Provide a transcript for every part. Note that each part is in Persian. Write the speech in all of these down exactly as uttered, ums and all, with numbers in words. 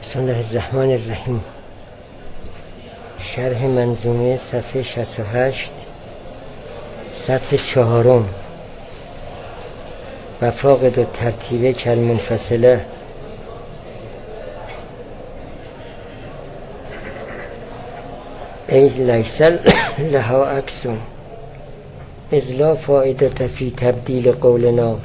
بسم الله الرحمن الرحیم. شرح منظومه صفحه شصت و هشت سطر چهارم. و فاقد و ترتیبه کالمنفصله. ای لیس لها عکس اذ لا فائدة فی تبدیل قولنا.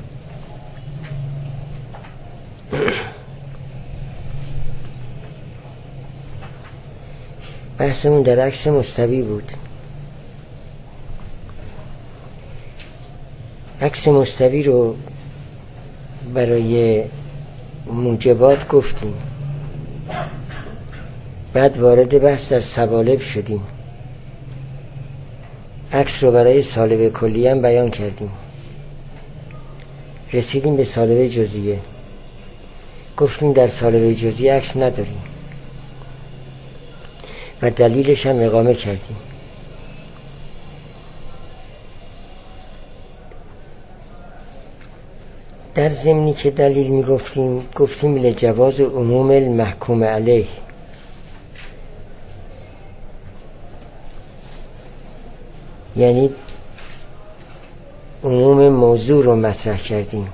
بحثمون در عکس مستوی بود. عکس مستوی رو برای موجبات گفتیم، بعد وارد بحث در سوالب شدیم. عکس رو برای سالب کلی هم بیان کردیم، رسیدیم به سالب جزئیه. گفتیم در سالب جزئیه عکس نداریم و دلیلش هم اقامه کردیم. در ضمنی که دلیل می گفتیم گفتیم لجواز عموم المحکوم علیه، یعنی عموم موضوع رو مطرح کردیم.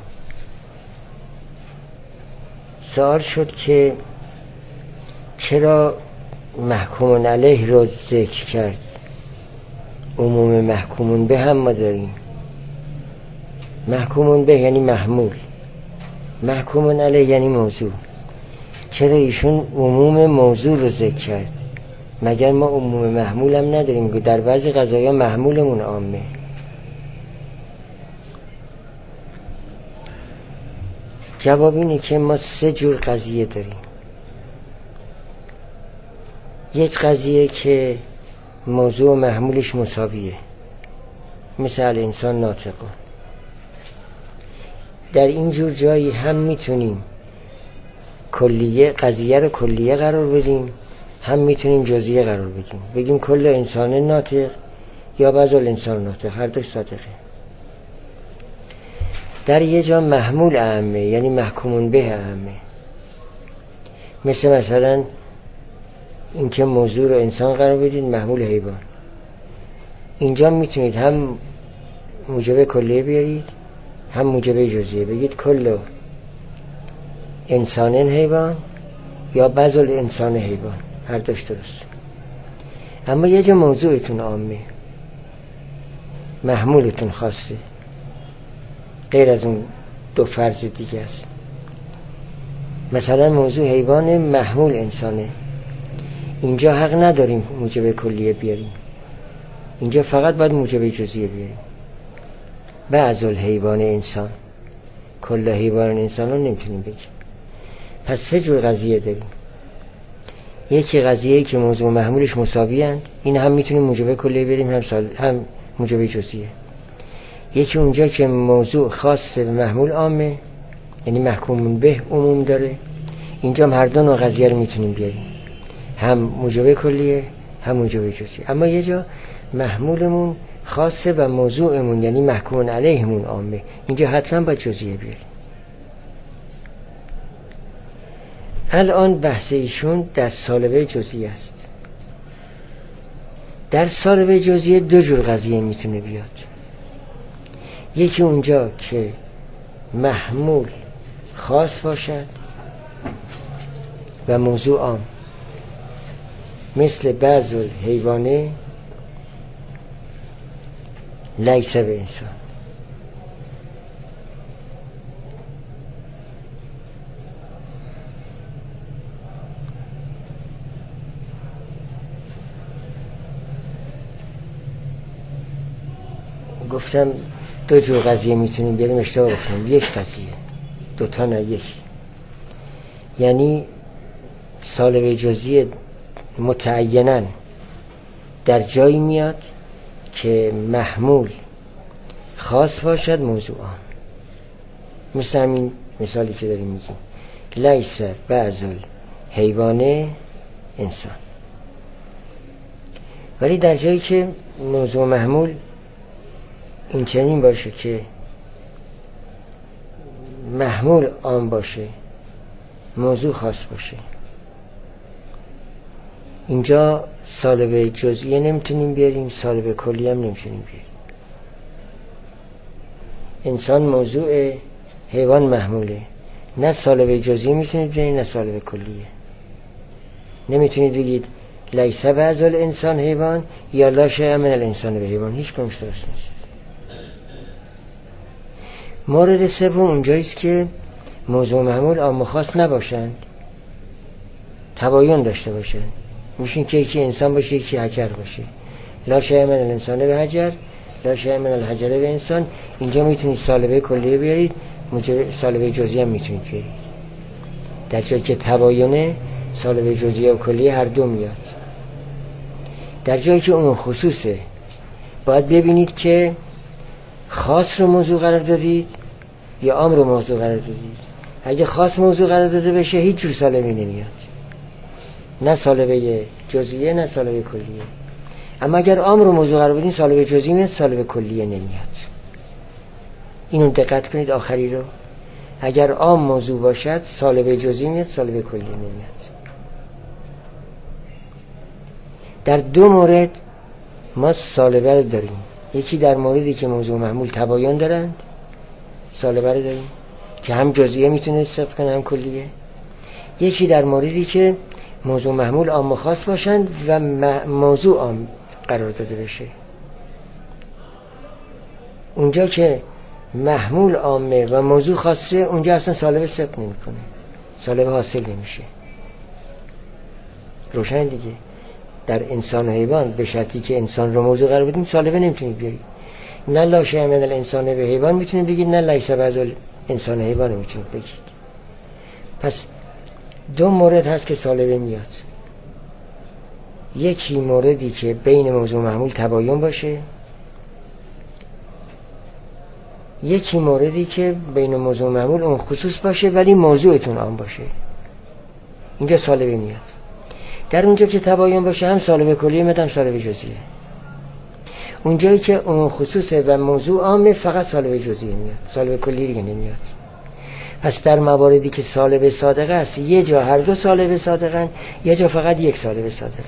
سوال شد که چرا محکوم علیه رو ذکر کرد؟ عموم محکومون به هم ما داریم. محکومون به یعنی محمول، محکومون علیه یعنی موضوع. چرا ایشون عموم موضوع رو ذکر کرد؟ مگر ما عموم محمول هم نداریم که در بعضی قضایا محمولمون عامه؟ جواب اینه که ما سه جور قضیه داریم. یک قضیه که موضوع و محمولش مساویه، مثل انسان ناطق. در این جور جایی هم میتونیم کلیه قضیه رو کلیه قرار بدیم، هم میتونیم جزئیه قرار بدیم. بگیم کل انسان ناطق یا بعض الانسان ناطق، هر دوش صادقه. در یه جا محمول اعمه، یعنی محکومون به اعمه، مثل مثلا این که موضوع رو انسان قرار بدید محمول حیوان. اینجا میتونید هم موجب کلیه بیارید هم موجب جزئیه، بگید کل انسان حیوان یا بعض الانسان حیوان، هر دوش درست. اما یه جا موضوعتون عامه، محمولتون خاصه، غیر از اون دو فرض دیگه است. مثلا موضوع حیوان محمول انسانه، اینجا حق نداریم موجب کلیه بیاریم، اینجا فقط باید موجب جزئیه بیاریم. بعض الحیوان انسان، کل حیوان انسان رو نمیتونیم بگیم. پس سه جور قضیه داریم. یکی قضیه‌ای که موضوع محمولش مساوی اند، این هم میتونیم موجب کلیه بیاریم هم سال هم موجب جزئیه. یکی اونجا که موضوع خاص به محمول عامه، یعنی محکوم به عموم داره، اینجا هم هر دو نوع قضیه رو میتونیم بیاریم، هم موجب کلیه هم موجب جزئیه. اما یه جا محمولمون خاصه و موضوعمون یعنی محکوم علیهمون عامه، اینجا حتما باید جزئیه بیاریم. الان بحث ایشون در سالبه جزئیه است. در سالبه جزئیه دو جور قضیه میتونه بیاد. یکی اونجا که محمول خاص باشد و موضوع عام، مثل بعض الحیوانه لیس به انسان. گفتم دو جور قضیه میتونیم بیاریم، اشتباه گفتم. یک قضیه، دوتا نه، یک. یعنی سالب جزئیه متعیناً در جایی میاد که محمول خاص باشد موضوع عام، مثل همین مثالی که داریم میگیم لیس بعض الحیوان انسان. ولی در جایی که موضوع محمول این چنین باشه که محمول عام باشه موضوع خاص باشه، اینجا سالب جزئیه نمیتونیم بیاریم، سالب کلی هم نمیتونیم بیاریم. انسان موضوع، حیوان محموله. نه سالب جزئی میتونید بیارید نه سالب کلیه. نمیتونید بگید لیس بعض الانسان حیوان یا لا شیء من الانسان به حیوان، هیچ کنش درست نیست. مورد سوم اونجاییست که موضوع محمول عام و خاص نباشند، تباین داشته باشند. میشون که یکی انسان باشه یکی حجر باشه. لا شیء من الانسان به حجر، لا شیء من الحجر به انسان. اینجا میتونید سالبه کلیه بیارید، سالبه جزئی هم میتونید بیارید. در جایی که تباینه سالبه جزئی و کلیه هر دو میاد. در جایی که اون خصوصه باید ببینید که خاص رو موضوع قرار دادید یا عام رو موضوع قرار دادید. اگه خاص موضوع قرار داده بشه هیچ جور سالبه نمیاد، نه سالبه جزئیه نه سالبه کلیه. اما اگر عام رو موضوع قرار بدین سالبه جزئی میاد، سالبه کلیه نمیاد. اینو دقت کنید آخری رو. اگر عام موضوع باشد سالبه جزئی میاد، سالبه کلیه نمیاد. در دو مورد ما سالبه رو داریم. یکی در موردی که موضوع محمول تباین دارند، سالبه رو داریم که هم جزئیه میتونه صدق کنه هم کلیه. یکی در موردی که موضوع محمول عام و خاص باشند و موضوع عام قرار داده بشه. اونجا که محمول عامه و موضوع خاصه اونجا اصلا سالبه صدق نمیکنه، سالبه حاصل نمیشه. روشن دیگه. در انسان و حیوان به شرطی که انسان رو موضوع قرار بدین سالبه نمیتونید بیارید. نه لا شیء من الانسان به حیوان میتونید بگید، نه لیس بعض الانسان حیوان میتونید بگید. پس دو مورد هست که سالبه میاد. یکی موردی که بین موضوع محمول تباین باشه، یکی موردی که بین موضوع محمول اون خصوص باشه ولی موضوعتون عام باشه. اینجا سالبه میاد. در اونجا که تباین باشه هم سالبه کلیه میاد هم سالبه جزئیه. اونجایی که اون خصوصه و موضوع عامه فقط سالبه جزئیه میاد، سالبه کلی دیگه نمیاد. پس در مواردی که سالبه صادقه است یه جا هر دو سالبه صادقن، یه جا فقط یک سالبه صادقه.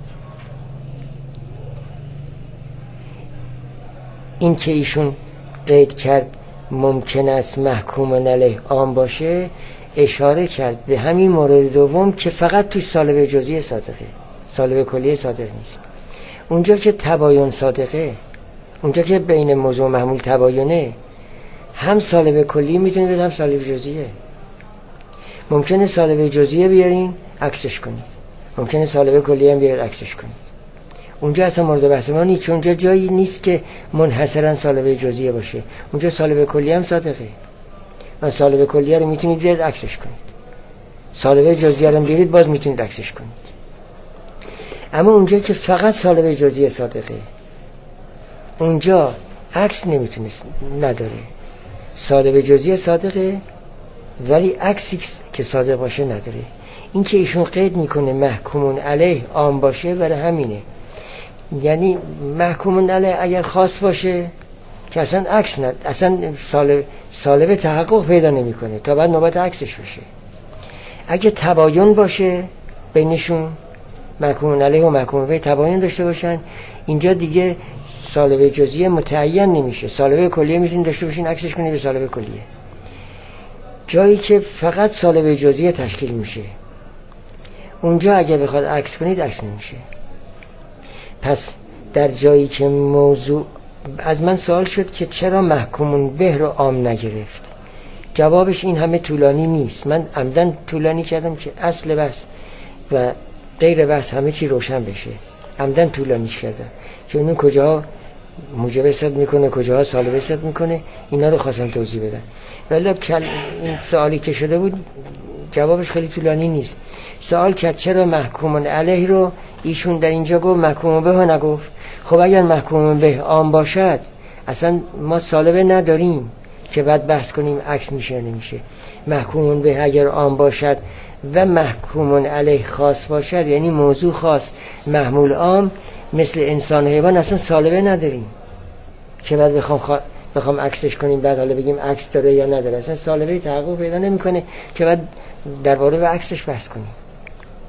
این که ایشون قید کرد ممکن است محکوم علیه عام باشه، اشاره کرد به همین مورد دوم که فقط توی سالبه جزئی صادقه، سالبه کلیه صادق نیست. اونجا که تباین صادقه، اونجا که بین موضوع محمول تباینه، هم سالبه کلیه میتونه بده هم سالبه جزئیه. ممکنه سالبه جزئیه بیارین عکسش کنید، ممکنه سالبه کلیه هم بیارید عکسش کنید. اونجا اصلا مورد بحث ما نیست، چون اونجا جایی نیست که منحصرا سالبه جزئیه باشه. اونجا سالبه کلیه هم صادقه. من سالبه کلیه رو میتونید بیارید عکسش کنید، سالبه جزئیه رو بیارید باز میتونید عکسش کنید. اما اونجا که فقط سالبه جزئیه صادقه، اونجا عکس نمیتونست نداره. سالبه جزئیه صادقه ولی عکسی که صادق باشه نداره. این که ایشون قید میکنه محکومون علیه عام باشه برای همینه. یعنی محکومون علیه اگر خاص باشه که اصلا عکس ند، اصلا سالب سالبه تحقق پیدا نمیکنه تا بعد نوبت عکسش بشه. اگه تباین باشه بینشون، محکومون علیه و محکومون به تباین داشته باشن، اینجا دیگه سالبه جزئیه متعین نمیشه. سالبه کلیه میتونید داشته باشین عکسش کنید به سالبه کلیه. جایی که فقط سالبه جزئیه تشکیل میشه اونجا اگه بخواد عکس کنید عکس نمیشه. پس در جایی که موضوع از من سوال شد که چرا محکومون به رو عام نگرفت، جوابش این همه طولانی نیست. من عمدن طولانی کردم که اصل بحث و غیر بحث همه چی روشن بشه. عمدن طولانی کردم چون اون کجاها موجب صد میکنه کجاها سالبه صد میکنه، اینا رو خواستم توضیح بدم. ولی این سوالی که شده بود جوابش خیلی طولانی نیست. سوال کرد چرا محکومون علیه رو ایشون در اینجا گفت محکومون به ها نگفت. خب اگر محکومون به عام باشد اصلا ما سالبه نداریم که بعد بحث کنیم عکس میشه نمیشه. محکومون به اگر عام باشد و محکومون علیه خاص باشد، یعنی موضوع خاص محمول عام، مثل انسان و حیوان اصلا سالبه نداریم که بعد بخوام خوا... بخوام عکسش کنیم بعد حالا بگیم عکس داره یا نداره. اصلا سالبه تحقق پیدا نمیکنه که بعد درباره به عکسش بحث کنیم.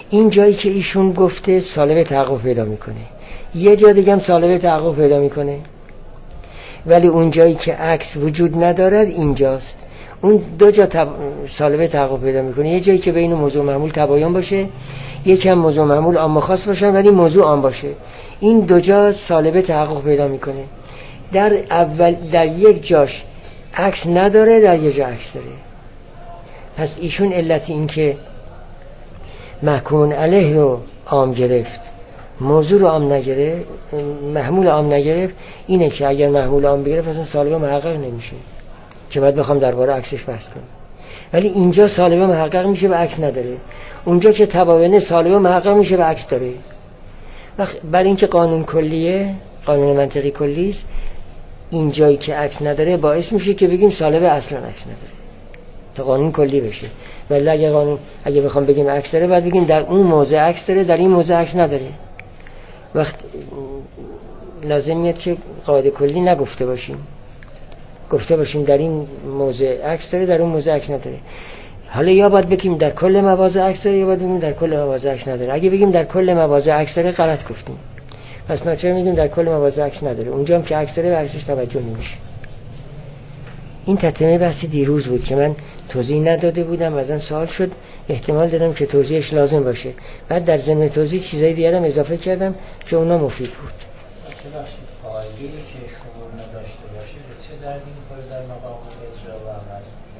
این جایی که ایشون گفته سالب تحقق پیدا میکنه، یه جا دیگه هم سالب تحقق پیدا میکنه، ولی اون جایی که عکس وجود ندارد اینجاست. اون دو جا تب... سالب تحقق پیدا میکنه، یه جایی که بین موضوع و معمول تباین باشه، یکی هم موضوع و معمول عام و خاص باشن ولی موضوع عام باشه. این دو جا سالب تحقق پیدا میکنه. در اول در یک جاش عکس نداره، در یک جا عکس داره. پس ایشون علت این که محکوم علیه رو عام گرفت، موضوع رو عام نگرفت، محمول عام نگرفت، اینه که اگر محمول عام بگرفت اصلا سالب محقق نمیشه که بعد بخوام درباره عکسش بحث کنم. ولی اینجا سالب محقق میشه و عکس نداره، اونجا که تباینه سالب محقق میشه و عکس داره. برای اینکه قانون کلیه، قانون منطقی کلی است، این جایی که عکس نداره باعث میشه که بگیم سالب اصلا عکس نداره تا قانون کلی بشه. ولی اگه قانون اگه بخوام بگیم عکس داره باید بگیم در اون موضع عکس داره، در این موضع عکس نداره. وقت لازم میاد که قاعده کلی نگفته باشیم، گفته باشیم در این موضع عکس داره، در اون موضع عکس نداره. حالا یا باید بگیم در کل مواضع عکس داره یا باید بگیم در کل مواضع عکس نداره. اگه بگیم در کل مواضع عکس داره غلط گفتیم، پس ناچار میگیم در کل مواضع عکس نداره. اونجا هم که عکس داره به عکسش توجه نمیشه. این تتمه بحث دیروز بود که من توضیح نداده بودم، ازم سوال شد، احتمال دادم که توضیحش لازم باشه. بعد در ضمن توضیح چیزای دیگه هم اضافه کردم که اونا مفید بود. قاعده‌ای که شمول نداشته باشه به چه دردی می‌خوره در مقام اجرا و عمل؟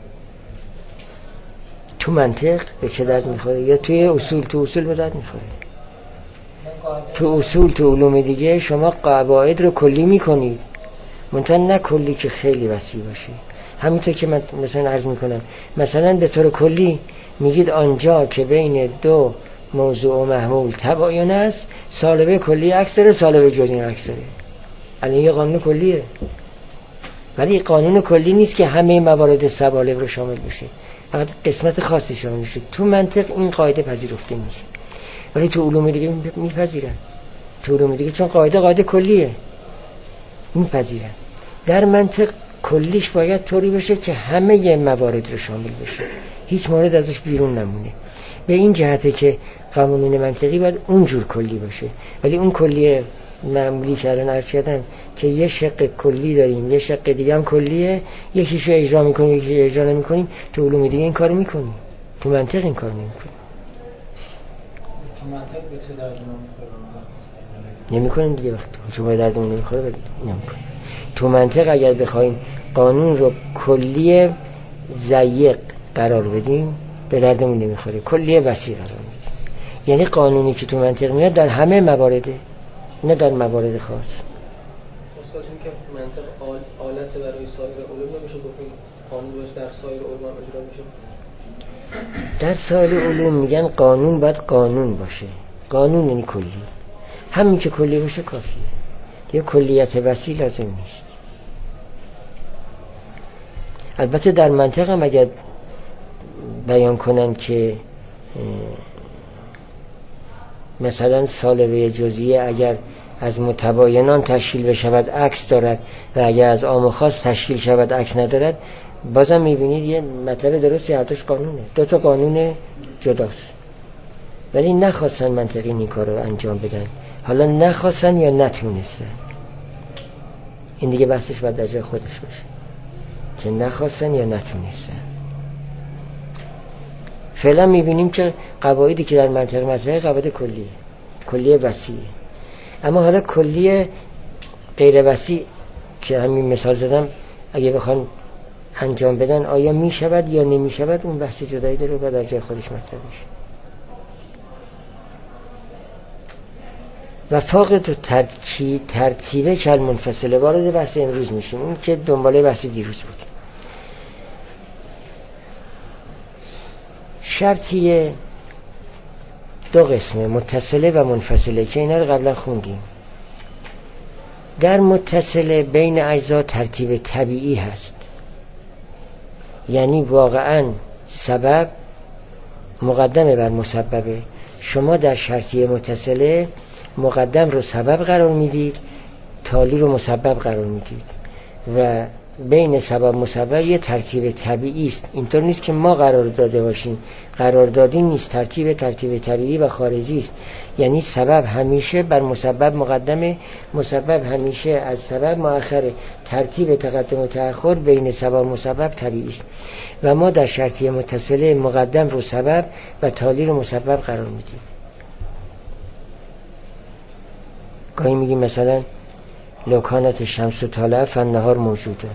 تو منطق به چه درد می‌خوره یا توی اصول؟ تو اصول به درد می‌خوره. تو اصول تو علوم دیگه شما قواعد رو کلی می‌کنید، منتها نه کلی که خیلی وسیع باشه. همینطور که من مثلا عرض می‌کنم، مثلا به طور کلی میگید آنجا که بین دو موضوع و محمول تباین است، سالب کلی عکس داره، سالب جزئی عکس داره. الان یه قانون کلیه، ولی قانون کلی نیست که همه موارد سوالب رو شامل بشه، فقط قسمت خاصی شامل بشه. تو منطق این قاعده پذیرفته نیست، ولی تو علوم دیگه میپذیرن. تو علوم دیگه چون قاعده قاعده کلیه میپذیرن. در منطق کلیش باید طوری بشه که همه موارد رو شامل بشه، هیچ مورد ازش بیرون نمونه. به این جهته که قانون منطقی باید اونجور کلی باشه، ولی اون کلیه معمولی که الان عرض کردم که یه شق کلی داریم، یه شق دیگه هم کلیه، یکیشو اجرا میکنیم یکیشو اجرا نمیکنیم. تو علوم دیگه این کارو میکنیم، تو منطق این کارو نمیکنیم. تو منطق به چه دردی میخوره؟ نمیکنیم دیگه. وقتی چون به دردمون نمیخوره نمیکنیم. تو منطق اگر بخوایم قانون رو کلی ضیق قرار بدیم به دردمون نمیخوره، کلی وسیع قرار میدیم. یعنی قانونی که تو منطق میاد در همه موارده، نه در موارد خاص. استاد این که منطق آلت برای سایر علوم نمیشه گفتیم قانون باشه در سایر علوم هم اجرا میشه؟ در سایر علوم میگن قانون باید قانون باشه. قانون یعنی کلی، همین که کلی باشه کافیه، یه کلیت وسیع لازم نیست. البته در منطق هم اگر بیان کنن که مثلا سالبه جزئیه اگر از متباینان تشکیل بشود عکس دارد و اگر از عام و خاص تشکیل شود عکس ندارد، بازم میبینید یه مطلب درستی حتیش قانونه، دو تا قانون جداست. ولی نخواستن منطقی این کار رو انجام بدن، حالا نخواستن یا نتونستن، این دیگه بحثش باید در جای خودش باشه که نخواستن یا نتونستن. فعلا میبینیم که قواعدی که در منطق مطرحه قواعد کلیه، کلیه وسیعه. اما حالا کلیه غیر وسیع که همین مثال زدم اگه بخوان انجام بدن آیا میشود یا نمیشود، اون بحث جدایی داره و در جای خودش مطرح میشه. و فاقد و ترکی ترتیبه کل منفصله وارد بحث امروز میشیم، اون که دنباله بحث دیروز بود. شرطی دو قسمه، متصله و منفصله، که اینا رو قبلا خوندیم. در متصله بین اجزا ترتیب طبیعی هست، یعنی واقعا سبب مقدمه بر مسببه. شما در شرطی متصله مقدم رو سبب قرار میدید، تالی رو مسبب قرار میدید و بین سبب مسبب یه ترتیب طبیعی است. اینطور نیست که ما قرار داده باشیم، قراردادی نیست، ترتیب ترتیب طبیعی و خارجی است. یعنی سبب همیشه بر مسبب مقدمه، مسبب همیشه از سبب مؤخره. ترتیب تقدم و تأخر بین سبب و مسبب طبیعی است و ما در شرطیه متصله مقدم رو سبب و تالی رو مسبب قرار میدیم. گاهی میگیم مثلا لو کانت الشمس طالعة فالنهار موجوده.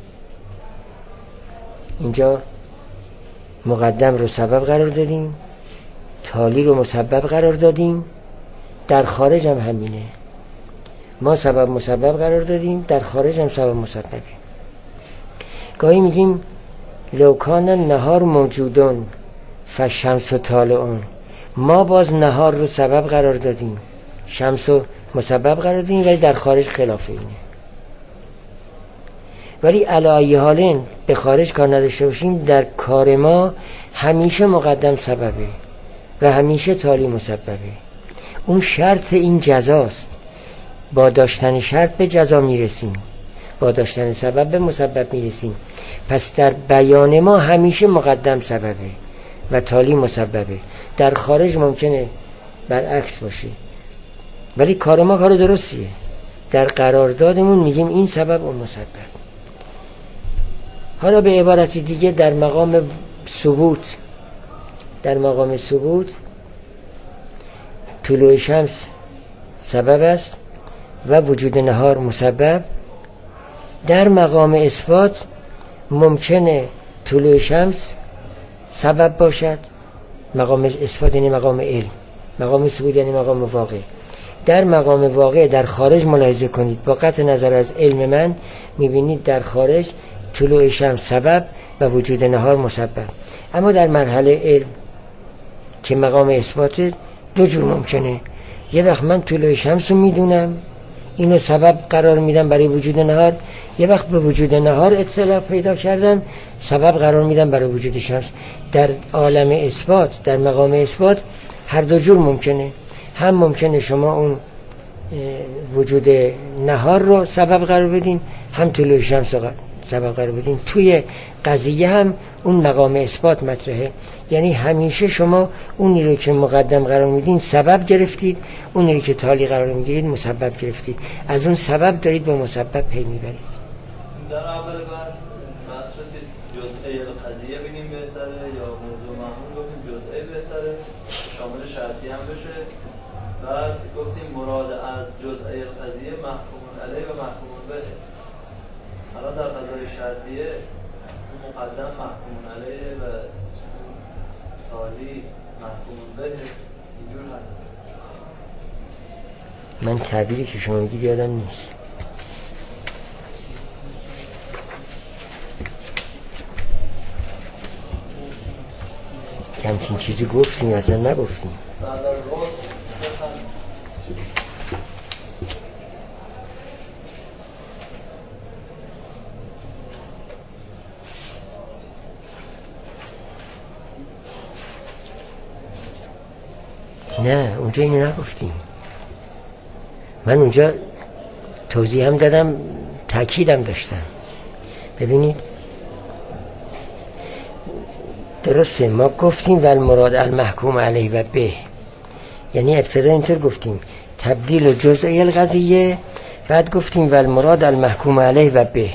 اینجا مقدم رو سبب قرار دادیم، تالی رو مسبب قرار دادیم. در خارج هم همینه، ما سبب مسبب قرار دادیم، در خارج هم سبب مسببه. گاهی میگیم لو کان النهار موجودون فالشمس طالعون. ما باز نهار رو سبب قرار دادیم، شمس رو مسبب قرار دادیم، ولی در خارج خلاف اینه. ولی علی ای حالین به خارج کار نداشته باشیم، در کار ما همیشه مقدم سببه و همیشه تالی مسببه. اون شرط این جزاست. با داشتن شرط به جزا میرسیم، با داشتن سبب به مسبب میرسیم. پس در بیان ما همیشه مقدم سببه و تالی مسببه. در خارج ممکنه برعکس باشه، ولی کار ما کار درستیه. در قراردادمون میگیم این سبب و مسبب. حالا به عبارت دیگه در مقام ثبوت، در مقام ثبوت طلوع شمس سبب است و وجود نهار مسبب. در مقام اثبات ممکنه طلوع شمس سبب باشد، مقام اثبات یعنی مقام علم، مقام ثبوت یعنی مقام واقع. در مقام واقع در خارج ملاحظه کنید، با قطع نظر از علم من میبینید در خارج طلوع شمس سبب و وجود نهار مسبب. اما در مرحله علم که مقام اثبات، دو جور ممکنه. یه وقت من طلوع شمس رو میدونم، اینو سبب قرار میدم برای وجود نهار، یه وقت به وجود نهار اطلاع پیدا کردم، سبب قرار میدم برای وجود شمس. در عالم اثبات، در مقام اثبات هر دو جور ممکنه. هم ممکنه شما اون وجود نهار رو سبب قرار بدین، هم طلوع شمس رو سبب قرار بدین. توی قضیه هم اون مقام اثبات مطرحه. یعنی همیشه شما اونی رو که مقدم قرار میدین سبب گرفتید، اونی رو که تالی قرار میگیرید مسبب گرفتید. از اون سبب دارید به مسبب پی میبرید. در اول بحث مطرح جزئی القضیه بگیم بهتره یا موضوع معمول گفتیم جزئی بهتره، شامل شرطی هم بشه. بعد گفتیم مراد از جزئی القضیه محکوم علیه و محکوم به. الان در قضای شرطیه مقدم محکوم علیه و تالی محکوم به، اینجور هست. من تعبیری که شما میگید یادم نیست. همچین چیزی گفتیم اصلا نگفتیم. بعد از راست نه اونجا اینو نگفتیم. من اونجا توضیح هم دادم، تأکیدم داشتم. ببینید درسته ما گفتیم و المراد المحکوم علیه و به، یعنی ابتدا اینطور گفتیم تبدیل جزئی القضیه، بعد گفتیم و المراد المحکوم علیه و به.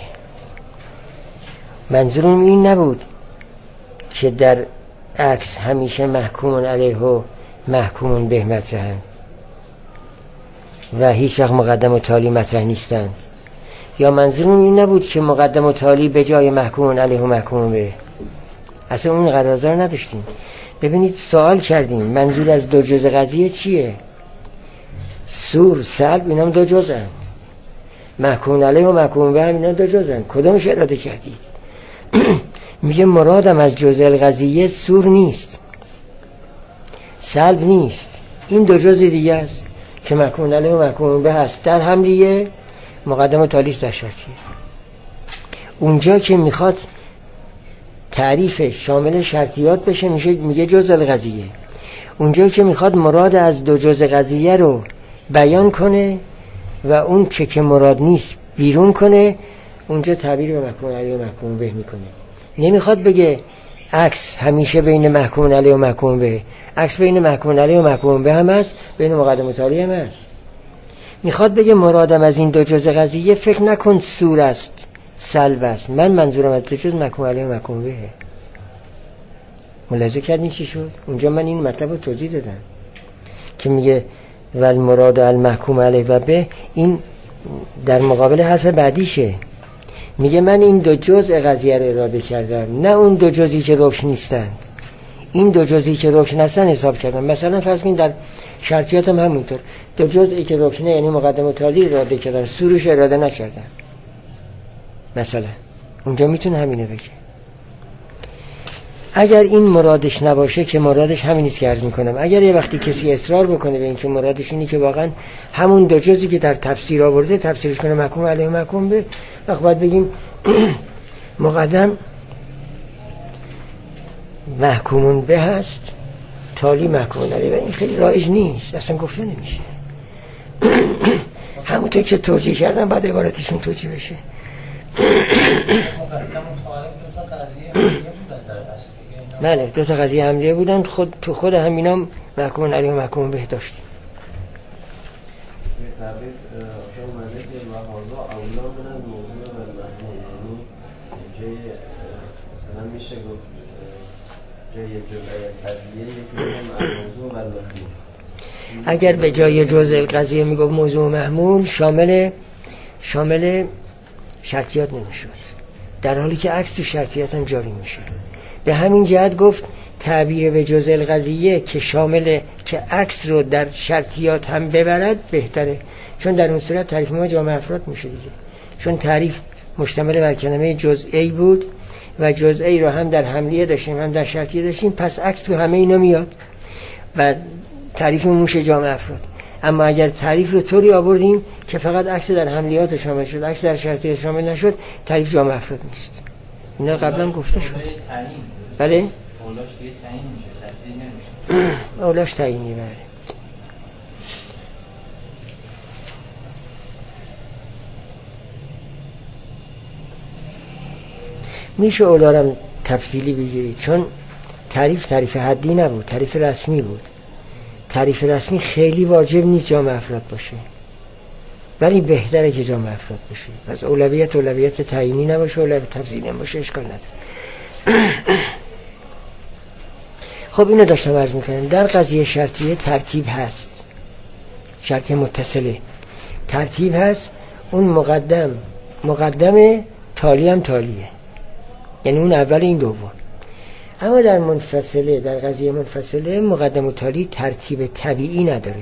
منظورم این نبود که در عکس همیشه محکوم علیه و محکوم به مطرحند و هیچ وقت مقدم و تالی مطرح نیستند، یا منظورم این نبود که مقدم و تالی به جای محکوم علیه و محکوم به. اصلا اون قرارداد رو نداشتیم. ببینید سوال کردیم منظور از دو جزء قضیه چیه؟ سور، سلب اینا هم دو جزءن، محکوم علیه و محکوم به هم اینا دو جزءن. کدومش اراده کردید؟ میگه مرادم از جزء القضیه سور نیست، سلب نیست، این دو جزء دیگه است که محکوم علیه و محکوم به هست. در هم دیگه مقدم و تالی است در شرطیه. اونجا که میخواد تعریف شامل شرطیات بشه میشه میگه جزء القضیه. اونجا که میخواد مراد از دو جزء قضیه رو بیان کنه و اون چه که مراد نیست بیرون کنه، اونجا تعبیر به محکوم علیه و محکوم به میکنه. نمیخواد بگه عکس همیشه بین محکوم علیه و محکوم به، عکس بین محکوم علیه و محکوم به هم هست، بین مقدم و تالی هم هست. میخواد بگه مرادم از این دو جزء قضیه فکر نکن سور است سلب است، من منظورم از دو جزء محکوم علیه و محکوم به. ملاحظه کردین چی شد؟ اونجا من این مطلب رو توضیح دادم که میگه والمراد المحکوم علیه و به، این در مقابل حرف بعدیشه. میگه من این دو جزء قضیه رو اراده کردم، نه اون دو جزئی که روشن نیستند. این دو جزئی که روشن هستن حساب کردم. مثلا فرض کنید در شرطیات هم همونطور، دو جزئی که روشنه یعنی مقدم و تالی اراده کردم، سروش اراده نکردم. مثلا اونجا میتونه همینه بگه. اگر این مرادش نباشه که مرادش همین نیست که عرض میکنم، اگر یه وقتی کسی اصرار بکنه به این که مرادش اینی که واقعا همون دو جزئی که در تفسیر آورده تفسیرش کنه محکوم علیه و محکوم به، وقت باید بگیم مقدم محکومون به هست، تالی محکومون علیه. و این خیلی رایج نیست، اصلا گفته نمیشه. همونطور که توجیه کردم بعد عبارتشون توجیه بشه. بله دو تا قضیه حملیه بودن، خود تو خود همینا محکوم علیه و محکوم به داشتیم. تعبیر آشان اومده که محاضا اولا بودن موضوع و محمول، یعنی جای مثلا میشه گفت جای جزء قضیه یکی هم موضوع و محمول. اگر به جای جزء قضیه میگفت موضوع و محمول شامل شامل شرطیات نمیشد، در حالی که عکس تو شرطیات هم جاری میشه. به همین جهت گفت تعبیر به جزء القضیه که شامل که عکس رو در شرطیات هم ببرد بهتره، چون در اون صورت تعریف ما جامع افراد میشه دیگه. چون تعریف مشتمل بر کلمه جزئی بود و جزئی رو هم در حملیه داشتیم هم در شرطیه داشتیم، پس عکس تو همه اینا میاد و تعریف میشه جامع افراد. اما اگر تعریف رو طوری آوردیم که فقط عکس در حملیات شامل شد، عکس در شرطیه شامل نشد، تعریف جامع افراد نیست. اینا قبلا گفته شد. بله؟ اولاش دیگه تعیین میشه، تفسیر نمیشه. اولاش تعیینی بله. میشه اولارم تفصیلی بگیرید، چون تعریف تعریف حدی نبود، تعریف رسمی بود. تعریف رسمی خیلی واجب نیست جامع افراد باشه، ولی بهتره که جامع افراد باشه. پس اولویت اولویت تعیینی نباشه، اولویت تفصیلی باشه، اشکال نداره. خب اینو داشتم عرض میکنم. در قضیه شرطیه ترتیب هست، شرطیه متصله ترتیب هست. اون مقدم مقدم تالی هم تالیه، یعنی اون اول این دوم. اما در منفصله، در قضیه منفصله مقدم و تالی ترتیب طبیعی نداره،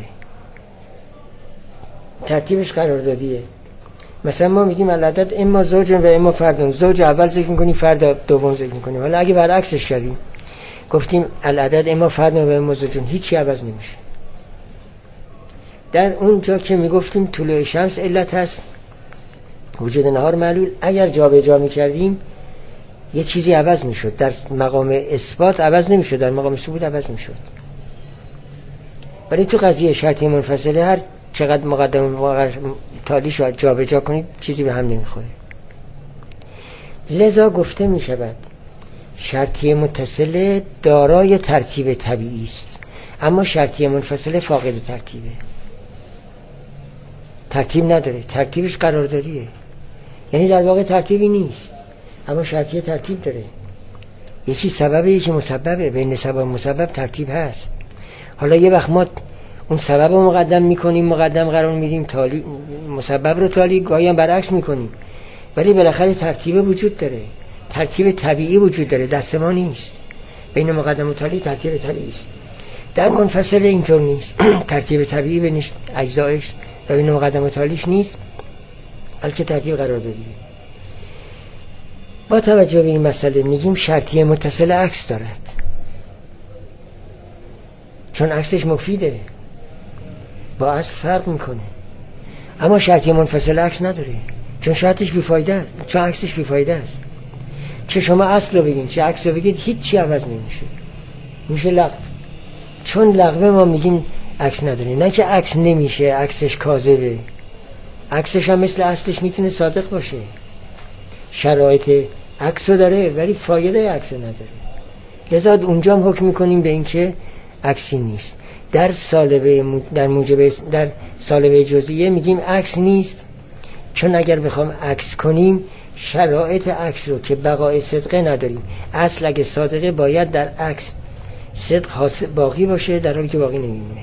ترتیبش قراردادیه. مثلا ما میگیم العدد اما زوج و اما فردون، زوج اول ذکر میکنیم فرد دوم ذکر میکنیم. حالا اگه برعکسش کردیم گفتیم العدد اما فردون و اما زوجون، هیچی عوض نمیشه. در اون جا که میگفتیم طلوع شمس علت هست وجود نهار معلول، اگر جا به جا میکردیم یه چیزی عوض میشد، در مقام اثبات عوض نمیشد، در مقام ثبوت عوض میشد. ولی تو قضیه شرطی منفصله هر چقدر مقدم تالی شد جا به جا کنید چیزی به هم نمیخوره. لذا گفته میشود شرطی متصله دارای ترتیب طبیعی است، اما شرطی منفصله فاقد ترتیبه، ترتیب نداره، ترتیبش قراردادیه. یعنی در واقع ترتیبی نیست، اما شرطیه ترتیب داره. یکی سببه یکی مسببه، بین سبب و مسبب ترتیب هست. حالا یه وقت ما اون سبب رو مقدم میکنیم، مقدم قرار میدیم، تالی مسبب رو تالی، گاهی هم برعکس میکنیم، ولی بالاخره ترتیب وجود داره، ترتیب طبیعی وجود داره، دست ما نیست. بین مقدم و تالی ترتیب طبیعی است. در منفصل اینطور نیست. ترتیب طبیعی بین اجزایش و بین مقدم و تالیش نیست، بلکه ترتیب قرار دادیه. با توجه به این مسئله میگیم شرطیه متصل عکس دارد، چون عکسش مفیده، با اصل فرق میکنه. اما شرطیه منفصل عکس نداره، چون شرطش بیفایده است، چون عکسش بیفایده است. چه شما اصل رو بگین چه عکس رو بگید هیچی عوض نمیشه، میشه لغو. چون لغوه ما میگیم عکس نداره، نه که عکس نمیشه، عکسش کاذبه. عکسش هم مثل اصلش میتونه صادق باشه. شرایط عکس رو داره ولی فایده عکس رو نداره. لذا اونجا هم حکم میکنیم به این که عکسی نیست. در سالبه در موجب در سالبه جزئیه میگیم عکس نیست، چون اگر بخوام عکس کنیم شرایط عکس رو که بقای صدقه نداریم. اصل اگه صادقه باید در عکس صدق باقی باشه، در حالی که باقی نمیمونه.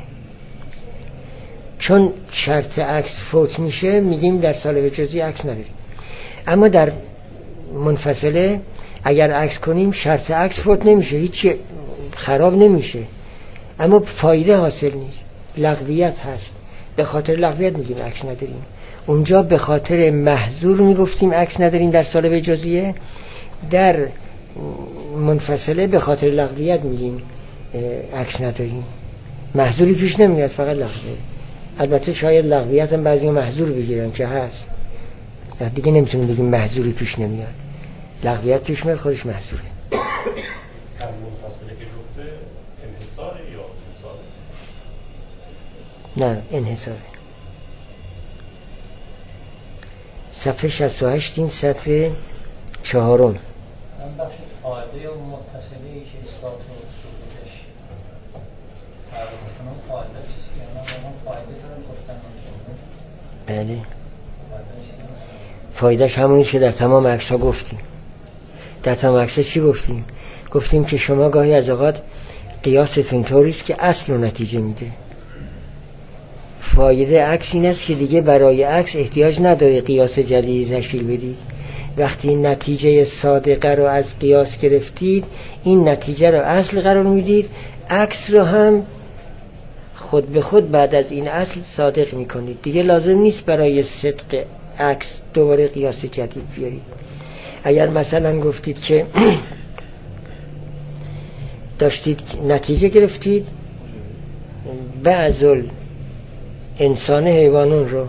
چون شرط عکس فوت میشه میگیم در سالبه جزئیه عکس نداریم. اما در منفصله اگر عکس کنیم شرط عکس فوت نمیشه، هیچی خراب نمیشه، اما فایده حاصل نیست، لغویت هست. به خاطر لغویت میگیم عکس نداریم. اونجا به خاطر محظور میگفتیم عکس نداریم در سالبه جزئیه، در منفصله به خاطر لغویت میگیم عکس نداریم. محظوری پیش نمیاد، فقط لغویه. البته شاید لغویت هم بعضی محظور بگیرن که هست، دیگه نمیتونیم بگیم محظوری پیش نمیاد. لغویت پیش میاد، خودش محظوره. در منفصله که گفته انحصاره یا انحصاره؟ نه، انحصاره. صفحه شصت و هشت این سطر چهارم. من بخش فایده و متصله که اثبات و ثبوتش فرق میکنم فایده است، یعنی من فایده دارم گفتن اونجا. بله. فایدهش همونی که در تمام عکس‌ها گفتیم. در تمام عکس‌ها چی گفتیم؟ گفتیم که شما گاهی از اوقات قیاستون طوری است که اصل و نتیجه میده. فایده عکس این است که دیگه برای عکس احتیاج نداره قیاس جدیدی تشکیل بدید. وقتی نتیجه صادقه رو از قیاس گرفتید، این نتیجه رو اصل قرار میدید، عکس رو هم خود به خود بعد از این اصل صادق میکنید. دیگه لازم نیست برای صدق عکس دوباره قیاس جدید بیارید. اگر مثلا گفتید که داشتید نتیجه گرفتید بعضل انسان حیوانون رو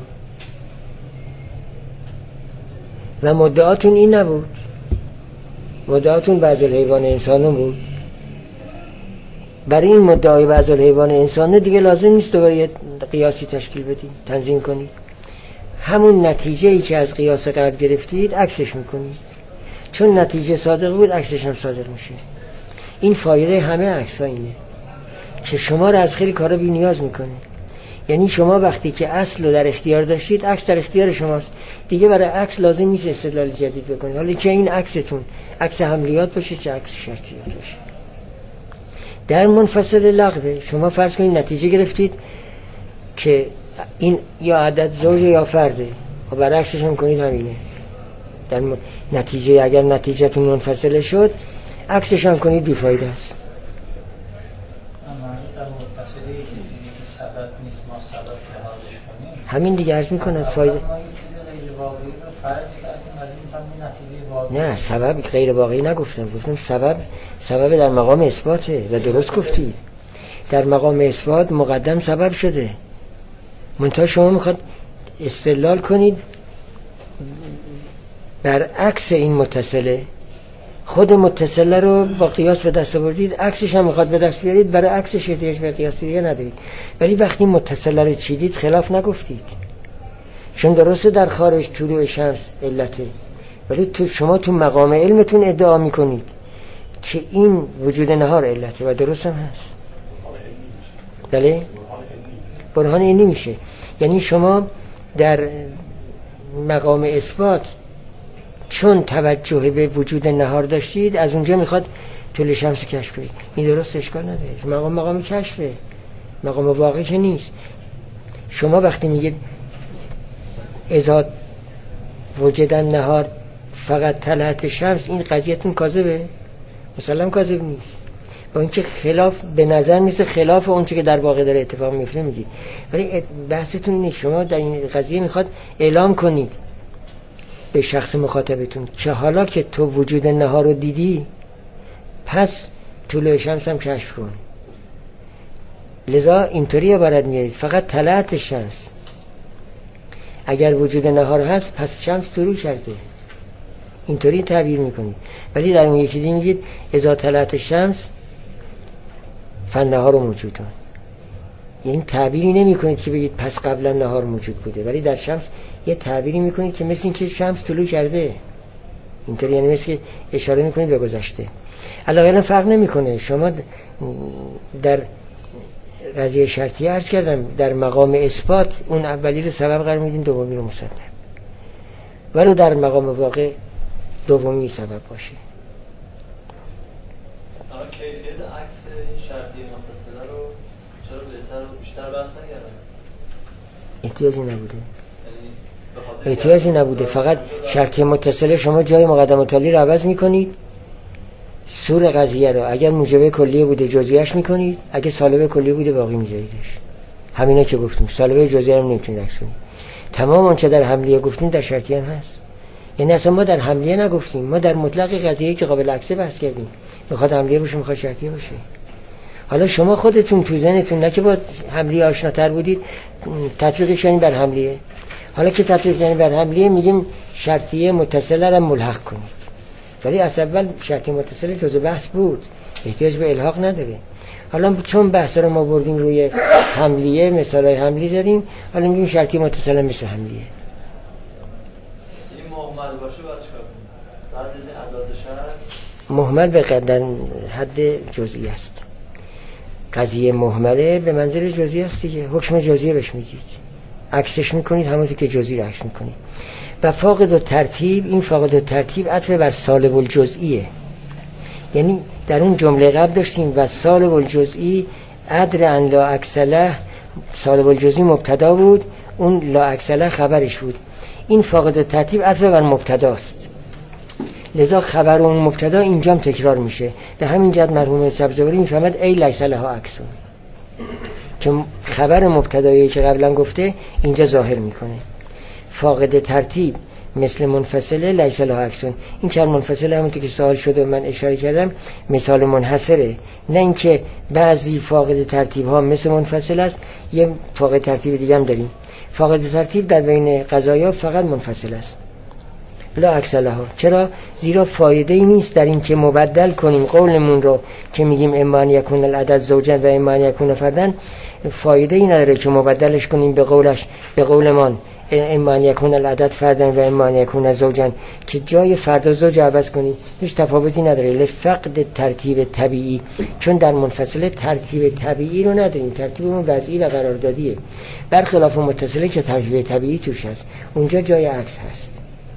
و مدعاتون این نبود، مدعاتون بعضل حیوان انسانون بود، برای این مدعای بعضل حیوان انسانه دیگه لازم نیست دوباره یه قیاسی تشکیل بدید، تنظیم کنید. همون نتیجه ای که از قیاس قبل گرفتید عکسش میکنید، چون نتیجه صادق بود عکسش هم صادق میشه. این فایده همه عکس ها اینه که شما رو از خیلی کارا بی نیاز میکنه. یعنی شما وقتی که اصل رو در اختیار داشتید، عکس در اختیار شماست، دیگه برای عکس لازم نیست استدلال جدید بکنید. حالا چه این عکستون عکس حملیات باشه چه عکس شرطیات باشه. در منفصل لغوه شما فرض کنید نتیجه گرفتید که این یا عدد زوج یا فرده، و برعکسش هم کنید همینه. در نتیجه اگر نتیجهتون منفصله شد عکسش هم کنید بیفایده است. در متصله چیزی که سبب نیست ما سبب لحاظش کنیم، همین دیگه عرض میکنم فایده. ما یه چیز غیر واقعی رو فرض کردیم از این فهمیم نتیجه واقعی. نه، سبب غیر واقعی نگفتم، گفتم سبب سبب در مقام اثباته و درست گفتید. در مقام اثبات مقدم سبب شده، منتها شما میخواد استدلال کنید برعکس این متصله. خود متصله رو با قیاس به دست آوردید، عکسش هم میخواد به دست بیارید، برای عکسش احتیاج به قیاس دیگه ندارید. ولی وقتی متصله رو چیدید خلاف نگفتید، چون درسته در خارج طلوع شمس علته، ولی تو شما تو مقام علمتون ادعا میکنید که این وجود نهار علته و درست هم هست. بله؟ برهان اینی میشه. یعنی شما در مقام اثبات چون توجه به وجود نهار داشتید، از اونجا میخواد طول شمس کشف کنید. این درست اشکال نداره، مقام مقام کشفه، مقام واقعی که نیست. شما وقتی میگید اذا وجد نهار فقط طلعت شمس، این قضیتون کاذبه؟ مسلم کاذب نیست، با اینکه خلاف به نظر میسه خلاف اون چیزی که در واقع داره اتفاق میفته میگید، ولی بحثتون نیست. شما در این قضیه میخواد اعلام کنید به شخص مخاطبتون که حالا که تو وجود نهار رو دیدی، پس طلوع شمس هم کشف کن. لذا اینطوری عبارت میارید فقط طلعت شمس، اگر وجود نهار هست پس شمس طلوع کرده، اینطوری تعبیر میکنید. ولی در اون یکی دی میگید اذا طلعت شمس فالنهار موجودان، یعنی تعبیری نمی کنید که بگید پس قبلا نهار موجود بوده، ولی در شمس یه تعبیری می کنید که مثل این که شمس طلوع کرده. اینطوری یعنی مثل که اشاره میکنید به گذشته. علاوه فرق نمیکنه. شما در قضیه شرطیه عرض کردم در مقام اثبات اون اولی رو سبب قرار میدین، دومی رو مسبب، ولو در مقام واقع دومی سبب باشه. اما کیفیت عکس شرطی متصله رو چرا بهتر و بیشتر بحث نکردن؟ احتیاجی نبوده. احتیاجی نبوده. فقط شرطی متصله شما جای مقدم و تالی رو عوض میکنید، سور قضیه رو اگر موجبه کلیه بوده جزئیش میکنید، اگه سالبه کلیه بوده باقی میذاریدش. همینا که گفتیم سالبه جزئیه رو نمیتونید عکس کنید. تمام آنچه در حملیه گفتیم در شرطیه هم هست. یعنی اصلا ما در حملیه نگفتیم، ما در مطلق قضیه‌ای که قابل عکسه بحث کردیم. میخواد حملیه باشه، میخواد شرطیه باشه. حالا شما خودتون تو ذهنتون نه که با حملیه آشناتر بودید تطبیقش کنید بر حملیه. حالا که تطبیق کنید بر حملیه میگیم شرطیه متصله را ملحق کنید. ولی از اول شرطیه متصله جزء بحث بود، احتیاج به الحاق نداره. حالا چون بحث رو ما بردیم روی حملیه، مثالای حملی زدیم، حالا میگیم شرطیه متصله مثل حملیه. این مهمل باشه باید چیکار کنیم؟ بعضی از این اعداد شرط مهمل به قدر حد جزئی است. قضیه مهمله به منزل جزئی است دیگه. حکم جزئی بهش میگید، عکسش میکنید همونطور که جزئی رو عکس میکنید. و فاقد و ترتیب، این فاقد و ترتیب عطف بر سالب الجزئیه. یعنی در اون جمله قبل داشتیم و سالب الجزئی ادر ان لا عکسله، سالب الجزئی مبتدا بود، اون لا عکسله خبرش بود. این فاقد و ترتیب عطف بر مبتداست، لذا خبر اون مبتدا اینجام تکرار میشه. به همین جهت مرحوم سبزواری میفهمد ای لیس لها عکسون، که خبر مبتدایی که قبلا گفته اینجا ظاهر میکنه. فاقد ترتیب مثل منفصله لیس لها عکسون. این که منفصله همونطور که سوال شده من اشاره کردم مثال منحصره، نه اینکه بعضی فاقد ترتیب ها مثل منفصل است. یه فاقد ترتیب دیگه هم داریم. فاقد ترتیب در بین قضایا فقط منفصل است، لا عکس لها. چرا؟ زیرا فایده ای نیست در این که مبدل کنیم قولمون رو که میگیم اما ان یکون العدد زوجا و اما ان یکون فردن. فایده ای نداره که مبدلش کنیم به قولش به قولمان اما ان یکون العدد فردن و اما ان یکون زوجا، که جای فرد و زوج عوض کنیم. هیچ تفاوتی نداره. لفقد ترتیب طبیعی، چون در منفصله ترتیب طبیعی رو نداریم، ترتیبمون وضعی و قراردادیه، برخلاف متصله که ترتیب طبیعی توش هست، اونجا جای عکس هست.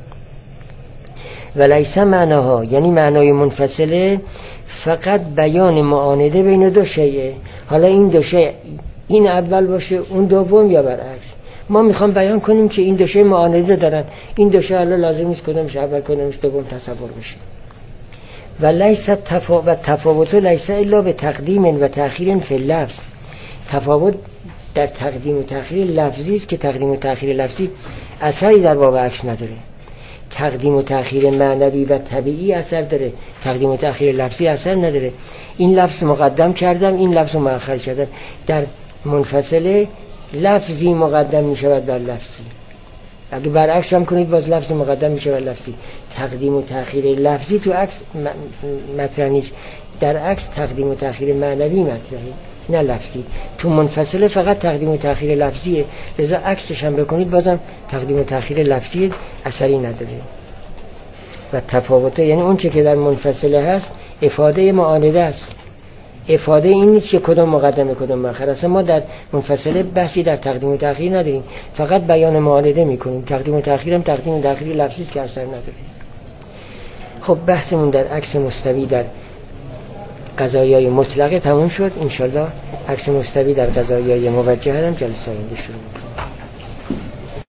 ولیس معناها، یعنی معنای منفصله فقط بیان معانده بین دو شیء. حالا این دو شیء این اول باشه اون دوم یا برعکس. ما میخوام بیان کنیم که این دو شیء معانده دارن، این دو شیء حالا لازم نیست کدومش اول کدومش دوم تصور بشه. ولیس تفاوت تفاوت لیس الا به تقدیم و تأخیر فی اللفظ. تفاوت در تقدیم و تأخیر لفظی است که تقدیم و تأخیر لفظی اثری در باب عکس نداره. تقدیم و تأخیر معنوی و طبیعی اثر داره، تقدیم و تأخیر لفظی اثر نداره. این لفظ مقدم کردم، این لفظ مؤخر کردم. در منفصله لفظی مقدم می شود بر لفظی، اگه برعکس هم کنید باز لفظی مقدم می شود لفظی. تقدیم و تأخیر لفظی تو عکس مطرح نیست، در عکس تقدیم و تأخیر معنوی مطرحه نه لفظی. تو منفصله فقط تقدیم و تأخیر لفظیه، لذا عکسش هم بکنید بازم تقدیم و تأخیر لفظی اثری نداره. و تفاوته یعنی اون چه که در منفصله هست افاده معانده است، افاده این نیست که کدام مقدمه کدام مؤخر. اصلا ما در منفصله بحثی در تقدیم و تأخیر نداریم، فقط بیان معانده میکنیم. تقدیم و تأخیر هم تقدیم و تأخیر لفظی است که اثر نداره. خب بحثمون در عکس مستوی در قضایای مطلقه تموم شد. انشالله عکس مستوی در قضایای موجهه هم جلسه آینده شروع می‌کنیم.